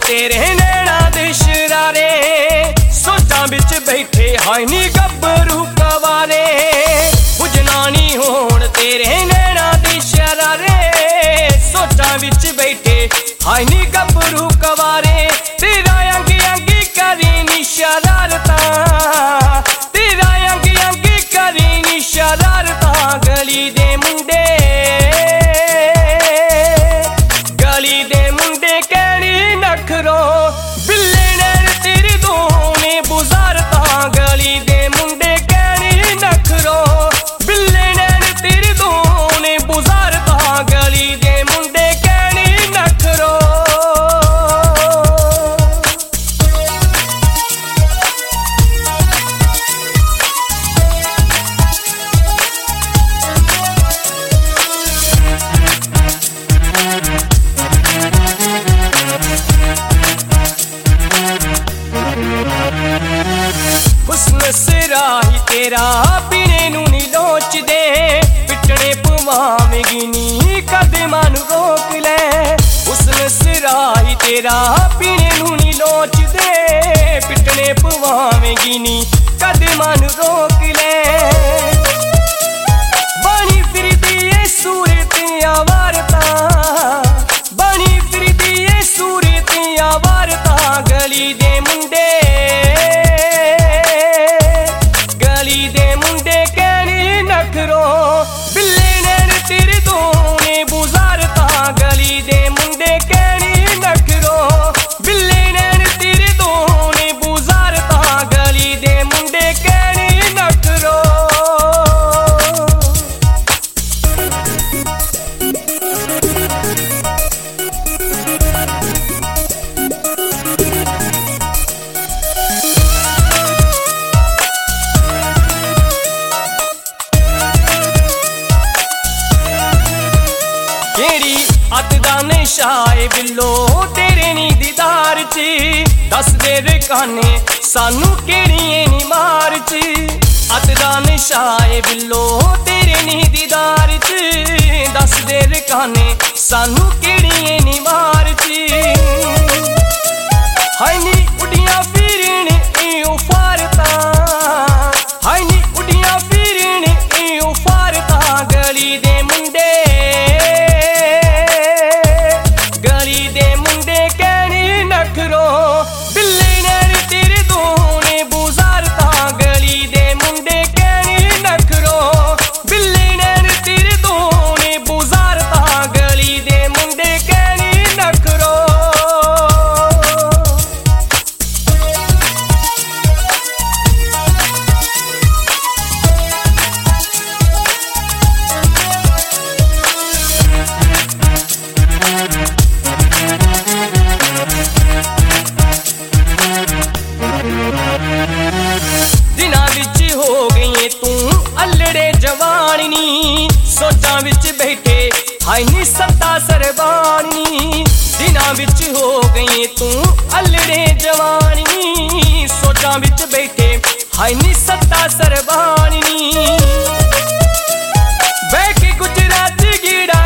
तेरे नैना दे शरारे, सोचां विच बैठे हाय नी गब्बरू कवारे। बुझनानी होण तेरे नैना दे शरारे, सोचां विच बैठे हाय नी गब्बरू कवारे। तेरा अंग अंग करी नी शरारतां, तेरा अंग अंग करी नी शरारतां। गली दे मुंडे, गली दे मुंडे कहनी नखरो, बिल्ले नैन तेरे दोने बुज़ारतां। गली दे मुंडे कहनी नखरो, बिल्ले नैन तेरे दोने बुज़ारतां। गली दे मुंडे कहनी नखरो। हुस्न सिरा ही तेरा पीने नू नी लोचदे, पिटने पवावेगी नी कदमां नू रोक ले। हुस्न सिरा ही तेरा पीने नू नी लोचदे, पिटने पवावेगी नी कदमां नू रोक ले। बनी फिरदी ए सूरत आवारतां, बनी फिरदी ए सूरत आवारतां। गली दे मुंडे, गली दे मुंडे कहनी नखरो, बिल्ले नैन तेरे दोने बुज़ारतां। गली दे मुंडे कहनी नखरो, बिल्ले नैन तेरे दोने बुज़ारतां। गली दे मुंडे कहनी नखरो। केड़ी अत दा नशा ए बिल्लो तेरे नी दीदार च, दस दे रकाने सानू केड़िए नी मार च। अत दा नशा ए बिल्लो तेरे नी दीदार च, दस दे रकाने सानू केड़िए नी मार च। हाय नी उड़ियां फिरन इयो फारतां, हाय नी उड़ियां फिरन इयो फारतां। गली दे मुंडे, गली दे मुंडे कहनी नखरो, बिल्ले नैन तेरे दोने बुज़ारतां। गली दे मुंडे कहनी नखरो, बिल्ले नैन तेरे दोने बुज़ारतां। गली दे मुंडे कहनी नखरो। दिनां विच हो गई तू अल्लड़े जवानी, सोचां विच बैठे हाय नी सत्ता सरबानी। दिनां विच हो गई तू अल्लड़े जवानी, सोचां विच बैठे हाय नी सत्ता सरबानी। बैठ के गुजरात गीड़ा